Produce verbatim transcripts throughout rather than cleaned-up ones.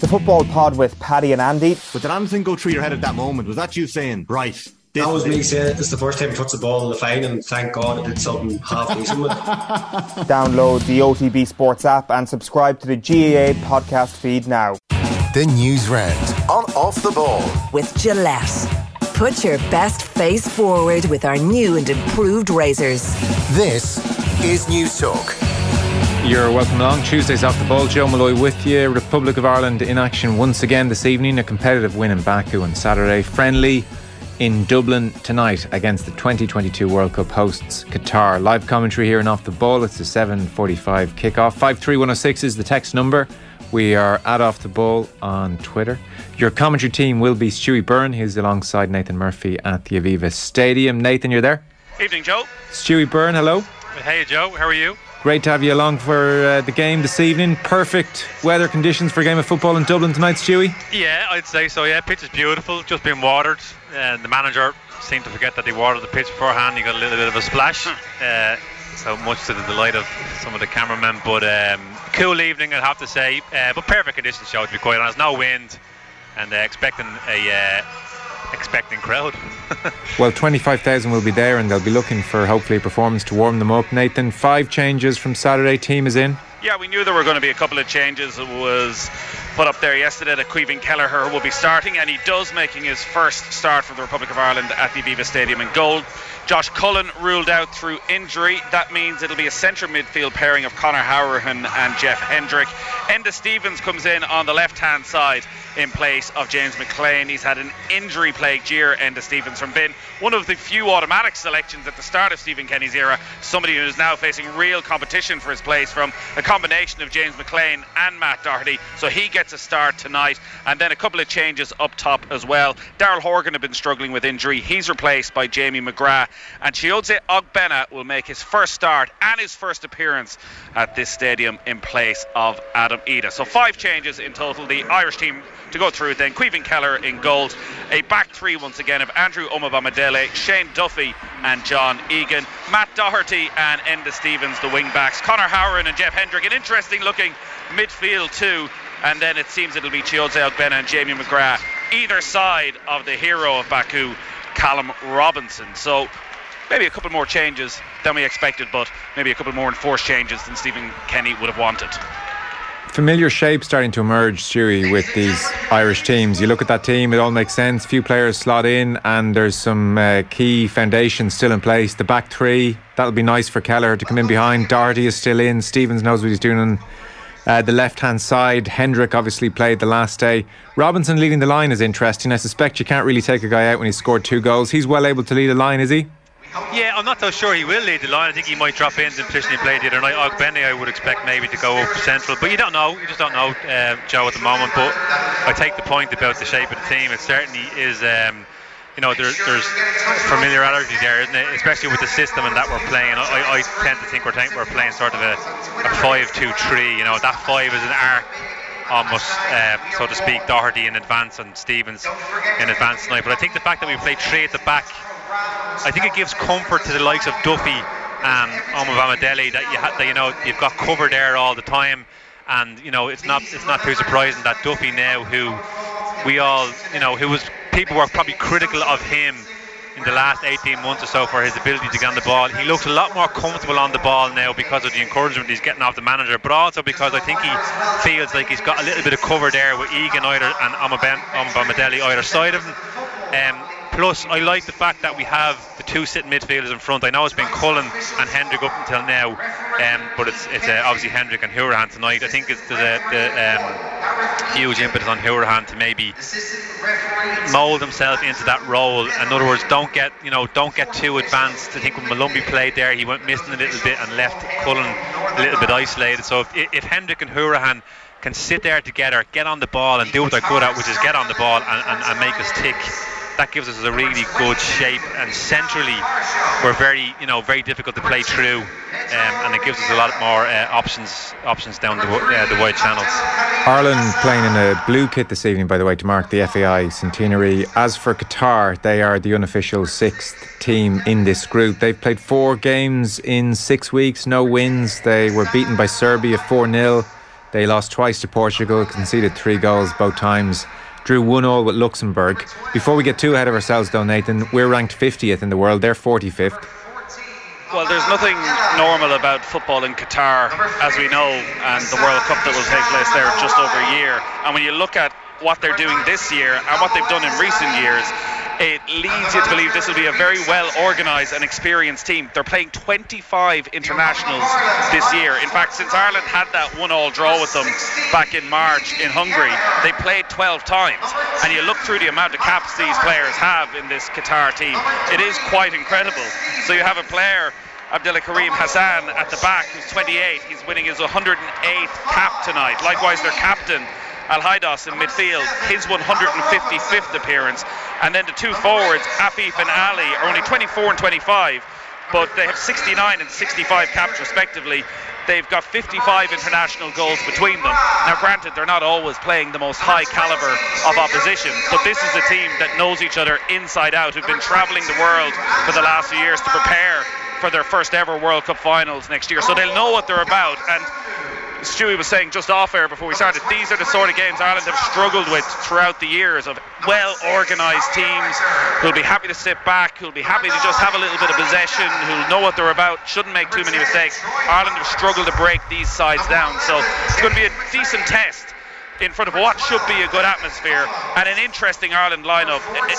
The Football Pod with Paddy and Andy. But did anything go through your head at that moment? Was that you saying, right, that was me saying, this is the first time he puts the ball in the fine, and thank God I did something half decent with it. Download the O T B Sports app and subscribe to the G A A podcast feed now. The News Round on Off the Ball with Gillette. Put your best face forward with our new and improved razors. This is News Talk. You're welcome along. Tuesday's Off the Ball. Joe Malloy with you. Republic of Ireland in action once again this evening. A competitive win in Baku on Saturday. Friendly in Dublin tonight against the twenty twenty-two World Cup hosts Qatar. Live commentary here in Off the Ball. It's a seven forty-five kickoff. five three one oh six is the text number. We are at Off the Ball on Twitter. Your commentary team will be Stewie Byrne, who's alongside Nathan Murphy at the Aviva Stadium. Nathan, you're there? Evening, Joe. Stewie Byrne, hello. Hey, Joe. How are you? Great to have you along for uh, the game this evening. Perfect weather conditions for a game of football in Dublin tonight, Stewie. Yeah, I'd say so. Yeah, pitch is beautiful, just been watered. And the manager seemed to forget that he watered the pitch beforehand. He got a little bit of a splash. Uh, so much to the delight of some of the cameramen. But um, cool evening, I'd have to say. Uh, but perfect conditions, Joe, to be quite honest. No wind, and uh, expecting a uh, expecting crowd. Well, twenty-five thousand will be there, and they'll be looking for hopefully a performance to warm them up. Nathan, five changes from Saturday. Team is in. Yeah, we knew there were going to be a couple of changes. It was put up there yesterday that Caoimhín Kelleher will be starting, and he does, making his first start for the Republic of Ireland at the Aviva Stadium in goal. Josh Cullen ruled out through injury. That means it'll be a centre midfield pairing of Conor Howrahan and Jeff Hendrick. Enda Stevens comes in on the left-hand side in place of James McLean. He's had an injury-plagued year, Enda Stevens, from being one of the few automatic selections at the start of Stephen Kenny's era. Somebody who is now facing real competition for his place from a combination of James McLean and Matt Doherty. So he gets a start tonight. And then a couple of changes up top as well. Daryl Horgan had been struggling with injury. He's replaced by Jamie McGrath. And Chiodze Ogbena will make his first start and his first appearance at this stadium in place of Adam Ida. So five changes in total. The Irish team to go through it then. Caoimhín Kelleher in goal. A back three once again of Andrew Umabamadele, Shane Duffy and John Egan. Matt Doherty and Enda Stevens, the wing backs. Conor Howrahan and Jeff Hendrick, an interesting looking midfield too. And then it seems it'll be Chiodze Ogbena and Jamie McGrath either side of the hero of Baku, Callum Robinson. So maybe a couple more changes than we expected, but maybe a couple more enforced changes than Stephen Kenny would have wanted. Familiar shape starting to emerge, Stewie, with these Irish teams. You look at that team, it all makes sense. Few players slot in, and there's some uh, key foundations still in place. The back three, that'll be nice for Kelleher to come in behind. Doherty is still in. Stevens knows what he's doing on uh, the left-hand side. Hendrick obviously played the last day. Robinson leading the line is interesting. I suspect you can't really take a guy out when he's scored two goals. He's well able to lead a line, is he? Yeah, I'm not so sure he will lead the line. I think he might drop in the position he played the other night. Ogbene, I would expect maybe to go up central, but you don't know. You just don't know, uh, Joe, at the moment. But I take the point about the shape of the team. It certainly is. Um, you know, there, there's familiarity there, isn't it? Especially with the system and that we're playing. I, I tend to think we're, t- we're playing sort of a, a five two three. You know, that five is an arc, almost, uh, so to speak. Doherty in advance and Stevens in advance tonight. But I think the fact that we play three at the back, I think it gives comfort to the likes of Duffy and Umabamadele that you ha- that you know you've got cover there all the time, and you know it's not it's not too surprising that Duffy now, who we all you know who was people were probably critical of him in the last eighteen months or so for his ability to get on the ball. He looks a lot more comfortable on the ball now because of the encouragement he's getting off the manager, but also because I think he feels like he's got a little bit of cover there with Egan either and Umabamadele either side of him. Um, Plus, I like the fact that we have the two sitting midfielders in front. I know it's been Cullen and Hendrick up until now, um, but it's it's uh, obviously Hendrick and Howrahan tonight. I think it's there's a the, um, huge impetus on Howrahan to maybe mould himself into that role. In other words, don't get you know don't get too advanced. I think when Malumbi played there, he went missing a little bit and left Cullen a little bit isolated. So if, if Hendrick and Howrahan can sit there together, get on the ball and do what they're good at, which is get on the ball and, and, and make us tick, that gives us a really good shape. And centrally we're very you know very difficult to play through, um, and it gives us a lot more uh, options options down the, uh, the wide channels. Ireland playing in a blue kit this evening, by the way, to mark the F A I centenary. As for Qatar, they are the unofficial sixth team in this group. They've played four games in six weeks, no wins. They were beaten by Serbia four nil. They lost twice to Portugal, conceded three goals both times, drew one all with Luxembourg. Before we get too ahead of ourselves though, Nathan, we're ranked fiftieth in the world, they're forty-fifth. Well, there's nothing normal about football in Qatar, as we know, and the World Cup that will take place there just over a year. And when you look at what they're doing this year and what they've done in recent years, it leads you to believe this will be a very well organised and experienced team. They're playing twenty-five internationals this year. In fact, since Ireland had that one-all draw with them back in March in Hungary, they played twelve times. And you look through the amount of caps these players have in this Qatar team, it is quite incredible. So you have a player, Abdullah Karim Hassan, at the back, who's twenty-eight. He's winning his one hundred eighth cap tonight. Likewise, their captain, Al Haidas, in midfield, his one hundred fifty-fifth appearance. And then the two forwards, Afif and Ali, are only twenty-four and twenty-five, but they have sixty-nine and sixty-five caps respectively. They've got fifty-five international goals between them. Now granted, they're not always playing the most high calibre of opposition, but this is a team that knows each other inside out, who've been travelling the world for the last few years to prepare for their first ever World Cup finals next year. So they'll know what they're about. And Stewie was saying just off air before we started, these are the sort of games Ireland have struggled with throughout the years, of well organised teams who'll be happy to sit back, who'll be happy to just have a little bit of possession, who'll know what they're about, shouldn't make too many mistakes. Ireland have struggled to break these sides down, so it's going to be a decent test in front of what should be a good atmosphere and an interesting Ireland lineup.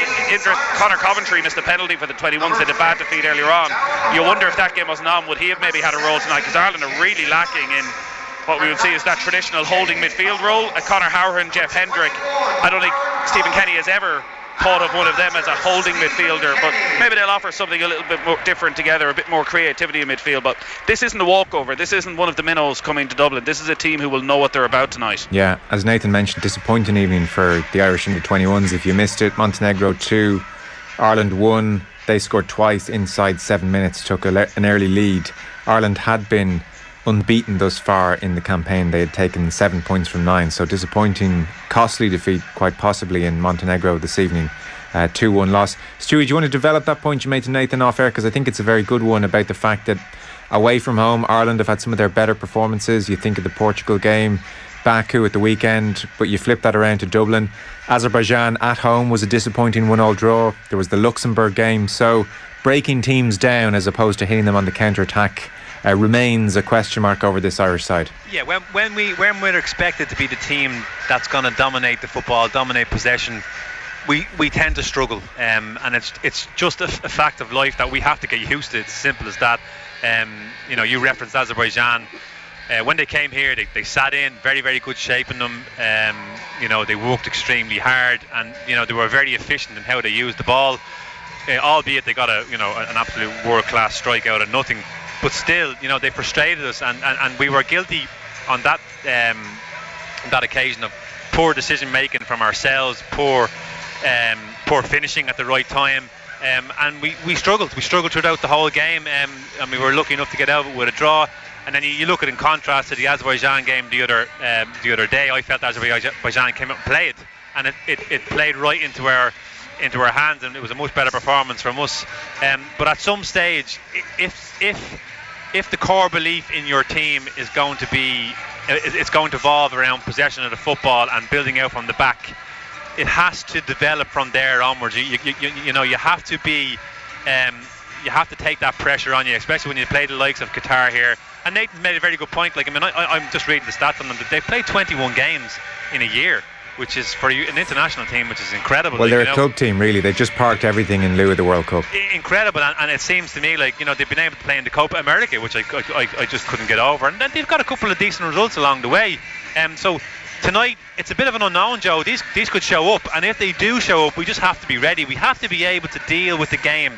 Conor Coventry missed a penalty for the twenty-ones. They had a bad defeat earlier on. You wonder if that game wasn't on, would he have maybe had a role tonight, because Ireland are really lacking in what we would see is that traditional holding midfield role. Uh, Conor Howard, Jeff Hendrick, I don't think Stephen Kenny has ever thought of one of them as a holding midfielder, but maybe they'll offer something a little bit more different together, a bit more creativity in midfield. But this isn't a walkover, this isn't one of the minnows coming to Dublin. This is a team who will know what they're about tonight. Yeah, as Nathan mentioned, disappointing evening for the Irish under twenty-ones. If you missed it, Montenegro two, Ireland one. They scored twice inside seven minutes, took a le- an early lead. Ireland had been unbeaten thus far in the campaign. They had taken seven points from nine, so disappointing, costly defeat quite possibly in Montenegro this evening. uh, two one loss. Stewie, do you want to develop that point you made to Nathan off air, because I think it's a very good one, about the fact that away from home Ireland have had some of their better performances. You think of the Portugal game, Baku at the weekend, but you flip that around to Dublin. Azerbaijan at home was a disappointing one all draw. There was the Luxembourg game. So breaking teams down as opposed to hitting them on the counter-attack Uh, remains a question mark over this Irish side. Yeah, when, when, we, when we're expected to be the team that's going to dominate the football, dominate possession, we, we tend to struggle. Um, and it's it's just a, a fact of life that we have to get used to. It's as simple as that. Um, you know, you referenced Azerbaijan. Uh, when they came here, they, they sat in, very, very good shape in them. Um, you know, they worked extremely hard, and, you know, they were very efficient in how they used the ball. Uh, albeit they got a, you know, an absolute world-class strike out of nothing. But still, you know, they frustrated us, and, and, and we were guilty on that um, that occasion of poor decision making from ourselves, poor um, poor finishing at the right time, um, and we, we struggled. We struggled throughout the whole game, um, and we were lucky enough to get out with a draw. And then you, you look at it in contrast to the Azerbaijan game the other um, the other day. I felt Azerbaijan came out and played, and it, it, it played right into our into our hands, and it was a much better performance from us. Um, but at some stage, if if if the core belief in your team is going to be, it's going to evolve around possession of the football and building out from the back, it has to develop from there onwards. You, you, you, you know, you have to be, um, you have to take that pressure on you, especially when you play the likes of Qatar here. And Nathan made a very good point. Like, I mean, I, I'm just reading the stats on them. They've played twenty-one games in a year, which is for an international team, which is incredible. Well, like, they're you a know, club team, really. They've just parked everything in lieu of the World Cup. Incredible, and, and it seems to me like, you know, they've been able to play in the Copa America, which I, I, I just couldn't get over, and then they've got a couple of decent results along the way. Um, so tonight, it's a bit of an unknown, Joe. These these could show up, and if they do show up, we just have to be ready. We have to be able to deal with the game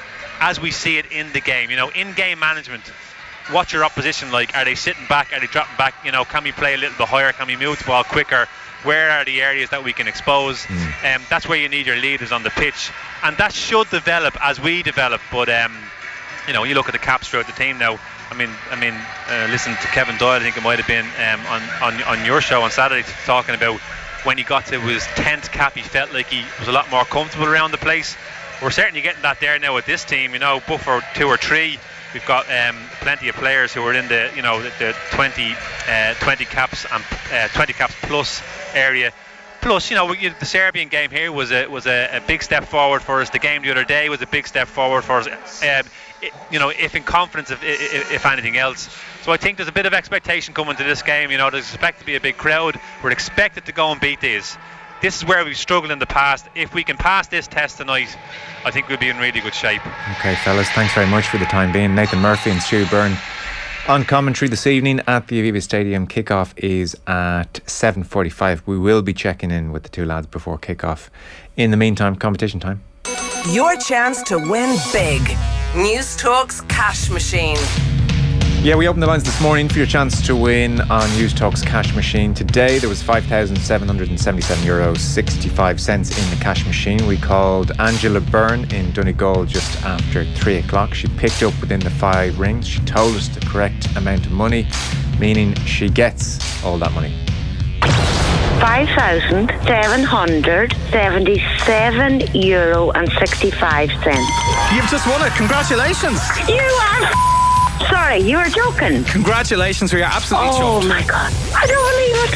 as we see it in the game. You know, in-game management. What's your opposition like? Are they sitting back? Are they dropping back? You know, can we play a little bit higher? Can we move the ball quicker? Where are the areas that we can expose? Mm. Um, that's where you need your leaders on the pitch, and that should develop as we develop. But um, you know, when you look at the caps throughout the team now, I mean, I mean, uh, listen to Kevin Doyle. I think it might have been um, on, on on your show on Saturday, talking about when he got to his tenth cap, he felt like he was a lot more comfortable around the place. We're certainly getting that there now with this team. You know, but for two or three. We've got um, plenty of players who are in the you know the, the twenty, uh, twenty caps and uh, twenty caps plus area. Plus, you know, the Serbian game here was a was a, a big step forward for us. The game the other day was a big step forward for us. Um, it, you know, if in confidence, if, if if anything else. So I think there's a bit of expectation coming to this game. You know, there's expected to be a big crowd. We're expected to go and beat these. This is where we've struggled in the past. If we can pass this test tonight, I think we'll be in really good shape. Okay, fellas, thanks very much for the time being. Nathan Murphy and Stu Byrne on commentary this evening at the Aviva Stadium. Kickoff is at seven forty-five. We will be checking in with the two lads before kickoff. In the meantime, competition time. Your chance to win big. News Talk's cash machine. Yeah, we opened the lines this morning for your chance to win on News Talk's cash machine. Today there was five thousand seven hundred seventy-seven euros sixty-five cents in the cash machine. We called Angela Byrne in Donegal just after three o'clock. She picked up within the five rings. She told us the correct amount of money, meaning she gets all that money. five thousand seven hundred seventy-seven euro and sixty-five cents. You've just won it. Congratulations. You are sorry, you were joking. Congratulations, we are absolutely Oh chuffed. my God, I don't believe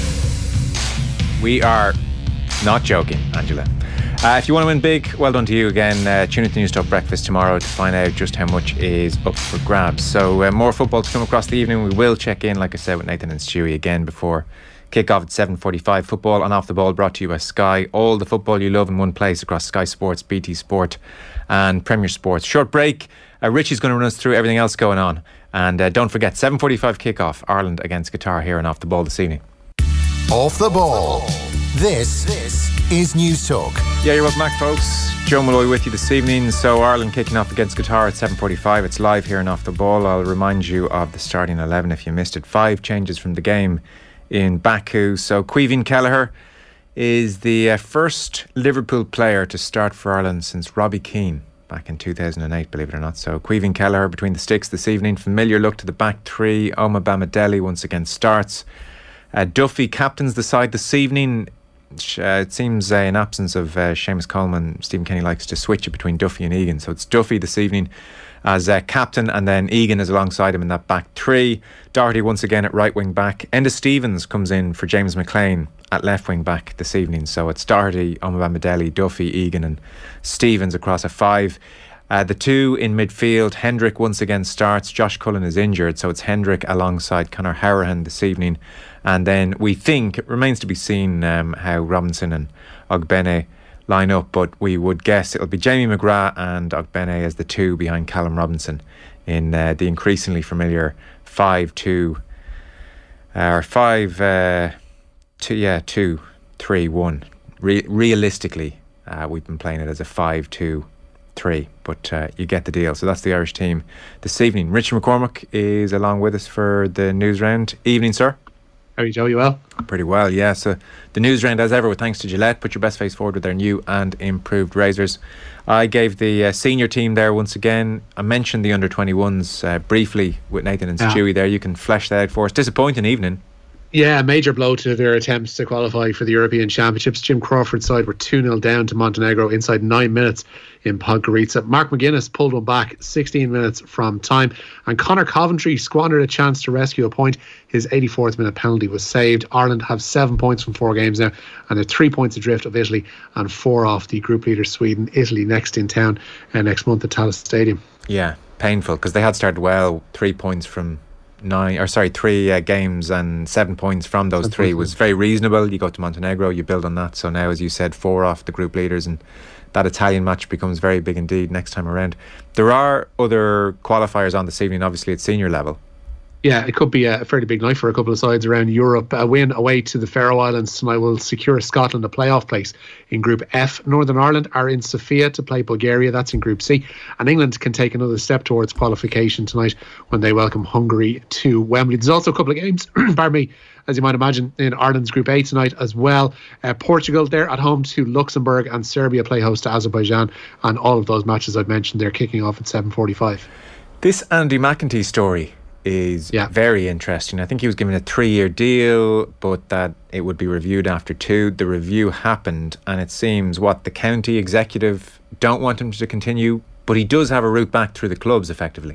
it. We are not joking, Angela. Uh, if you want to win big, well done to you again. Uh, tune into News Talk Breakfast tomorrow to find out just how much is up for grabs. So uh, more football to come across the evening. We will check in, like I said, with Nathan and Stewie again before kick-off at seven forty-five. Football on Off the Ball brought to you by Sky. All the football you love in one place across Sky Sports, B T Sport and Premier Sports. Short break. Uh, Richie's going to run us through everything else going on. And uh, don't forget, seven forty-five kick-off, Ireland against Qatar here on Off the Ball this evening. Off the Ball. This, this is News Talk. Yeah, you're welcome back, folks. Joe Malloy with you this evening. So Ireland kicking off against Qatar at seven forty-five. It's live here on Off the Ball. I'll remind you of the starting eleven if you missed it. Five changes from the game in Baku. So Caoimhín Kelleher is the uh, first Liverpool player to start for Ireland since Robbie Keane back in two thousand eight, believe it or not. So Caoimhín Kelleher between the sticks this evening. Familiar look to the back three. Omar Bamadeli once again starts. Uh, Duffy captains the side this evening. Uh, it seems uh, in absence of uh, Seamus Coleman, Stephen Kenny likes to switch it between Duffy and Egan. So it's Duffy this evening as uh, captain, and then Egan is alongside him in that back three. Doherty once again at right wing back. Enda Stevens comes in for James McLean at left wing back this evening. So it's Doherty, Omar Bamadeli, Duffy, Egan and Stevens across a five. Uh, the two in midfield, Hendrick once again starts. Josh Cullen is injured, so it's Hendrick alongside Conor Hourihane this evening. And then we think, it remains to be seen um, how Robinson and Ogbene line up, but we would guess it'll be Jamie McGrath and Ogbene as the two behind Callum Robinson in uh, the increasingly familiar five two uh, or five uh, two yeah two three one. Re- realistically, uh, we've been playing it as a five two three, but uh, you get the deal. So that's the Irish team this evening. Richard McCormack is along with us for the news round. Evening, sir. How are you, Joe? You well? Pretty well, yeah. So the news round, as ever, with thanks to Gillette. Put your best face forward with their new and improved razors. I gave the uh, senior team there once again. I mentioned the under twenty-ones uh, briefly with Nathan and yeah. Stewie there. You can flesh that out for us. Disappointing evening. Yeah, a major blow to their attempts to qualify for the European Championships. Jim Crawford's side were two nil down to Montenegro inside nine minutes in Podgorica. Mark McGuinness pulled one back sixteen minutes from time, and Conor Coventry squandered a chance to rescue a point. His eighty-fourth minute penalty was saved. Ireland have seven points from four games now, and they're three points adrift of Italy and four off the group leader Sweden. Italy next in town uh, next month at Tallaght Stadium. Yeah, painful, because they had started well, three points from nine or sorry three uh, games and seven points from those three was very reasonable. You go to Montenegro, you build on that. So now, as you said, four off the group leaders, and that Italian match becomes very big indeed next time around. There are other qualifiers on this evening, obviously at senior level. Yeah, it could be a fairly big night for a couple of sides around Europe. A win away to the Faroe Islands tonight will secure Scotland a playoff place in Group F. Northern Ireland are in Sofia to play Bulgaria. That's in Group C. And England can take another step towards qualification tonight when they welcome Hungary to Wembley. There's also a couple of games, pardon me, as you might imagine, in Ireland's Group A tonight as well. Uh, Portugal, they're at home to Luxembourg, and Serbia play host to Azerbaijan. And all of those matches I've mentioned, they're kicking off at seven forty-five. This Andy McEntee story is yeah. very interesting. I think he was given a three-year deal, but that it would be reviewed after two. The review happened, and it seems what the county executive don't want him to continue, but he does have a route back through the clubs effectively.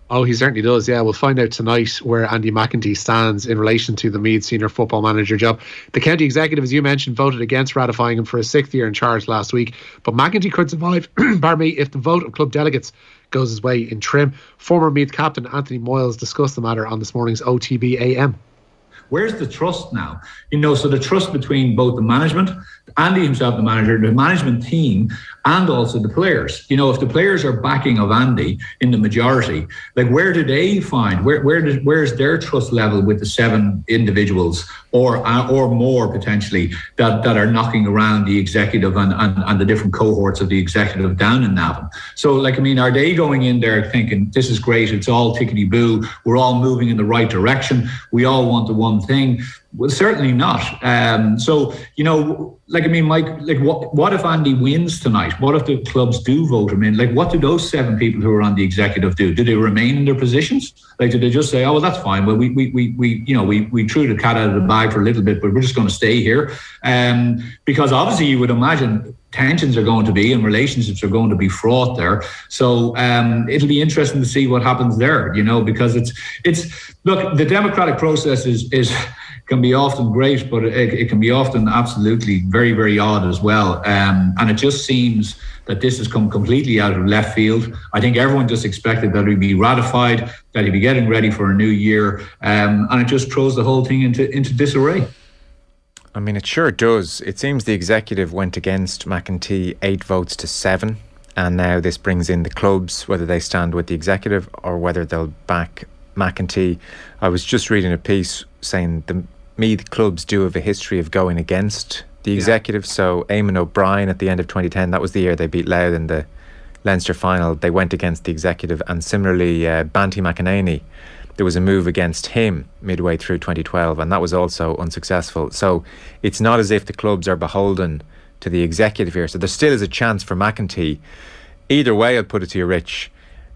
Oh, he certainly does, yeah. We'll find out tonight where Andy McEntee stands in relation to the Meath senior football manager job. The county executive, as you mentioned, voted against ratifying him for a sixth year in charge last week, but McEntee could survive pardon me, if the vote of club delegates goes his way in Trim. Former Meath captain Anthony Moyles discussed the matter on this morning's O T B A M. Where's the trust now? You know, so the trust between both the management, Andy himself, the manager, the management team, and also the players. You know, if the players are backing of Andy in the majority, like where do they find, where where does where's their trust level with the seven individuals or uh, or more potentially that, that are knocking around the executive and, and, and the different cohorts of the executive down in Navan? So, like, I mean, are they going in there thinking, this is great, it's all tickety-boo, we're all moving in the right direction, we all want the one thing? Well, certainly not. Um, so, you know, like, I mean, Mike, like, what what if Andy wins tonight? What if the clubs do vote him in? Like, what do those seven people who are on the executive do? Do they remain in their positions? Like, do they just say, oh, well, that's fine. Well, we, we, we, we you know, we, we threw the cat out of the bag for a little bit, but we're just going to stay here. Um, because obviously you would imagine tensions are going to be and relationships are going to be fraught there. So um, it'll be interesting to see what happens there, you know, because it's, it's look, the democratic process is, is, can be often great, but it, it can be often absolutely very, very odd as well. Um, and it just seems that this has come completely out of left field. I think everyone just expected that he'd be ratified, that he'd be getting ready for a new year, um, and it just throws the whole thing into, into disarray. I mean, it sure does. It seems the executive went against McEntee eight votes to seven, and now this brings in the clubs, whether they stand with the executive or whether they'll back McEntee. I was just reading a piece saying the Meath clubs do have a history of going against the executive. Yeah. So Eamon O'Brien at the end of twenty ten, that was the year they beat Louth in the Leinster final, they went against the executive. And similarly, uh, Banty McEnany, there was a move against him midway through twenty twelve, and that was also unsuccessful. So it's not as if the clubs are beholden to the executive here. So there still is a chance for McEntee. Either way, I'll put it to you, Rich,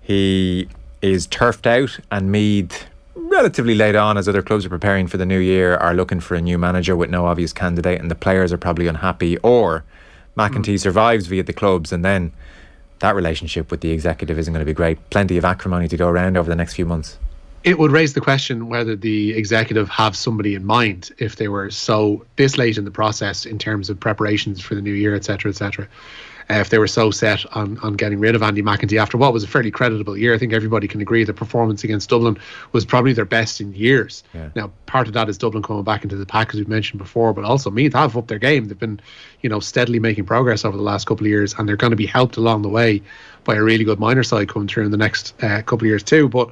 he is turfed out, and Meath, relatively late on, as other clubs are preparing for the new year, are looking for a new manager with no obvious candidate, and the players are probably unhappy. Or McEntee mm. survives via the clubs, and then that relationship with the executive isn't going to be great. Plenty of acrimony to go around over the next few months. It would raise the question whether the executive have somebody in mind if they were so this late in the process in terms of preparations for the new year, et cetera, et cetera. Uh, if they were so set on, on getting rid of Andy McEntee after what was a fairly creditable year. I think everybody can agree the performance against Dublin was probably their best in years. Yeah. Now, part of that is Dublin coming back into the pack, as we've mentioned before, but also Meath have upped their game. They've been, you know, steadily making progress over the last couple of years, and they're going to be helped along the way by a really good minor side coming through in the next uh, couple of years too. But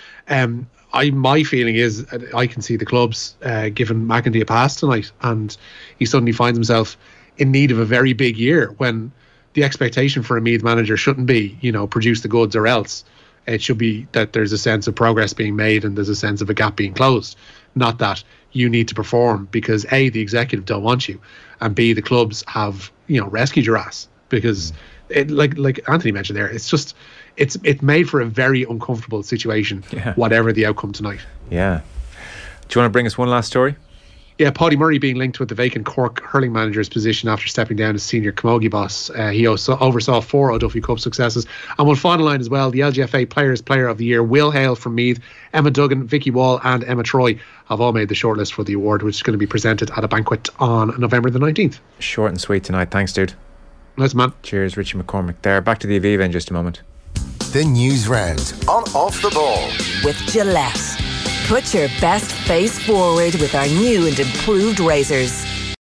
um, I my feeling is I can see the clubs uh, giving McEntee a pass tonight, and he suddenly finds himself in need of a very big year when the expectation for a Meath manager shouldn't be, you know, produce the goods or else. It should be that there's a sense of progress being made and there's a sense of a gap being closed. Not that you need to perform because A, the executive don't want you, and B, the clubs have, you know, rescued your ass. Because it, like like Anthony mentioned there, it's just it's it's made for a very uncomfortable situation, yeah. whatever the outcome tonight. Yeah. Do you want to bring us one last story? Yeah, Paddy Murray being linked with the vacant Cork hurling manager's position after stepping down as senior camogie boss. Uh, he also oversaw four O'Duffy Cup successes. And one final line as well, the L G F A Players Player of the Year will hail from Meath. Emma Duggan, Vicky Wall and Emma Troy have all made the shortlist for the award, which is going to be presented at a banquet on November the nineteenth. Short and sweet tonight. Thanks, dude. Nice, man. Cheers, Richie McCormick there. Back to the Aviva in just a moment. The News Round on Off the Ball. With Gillette. Put your best face forward with our new and improved razors.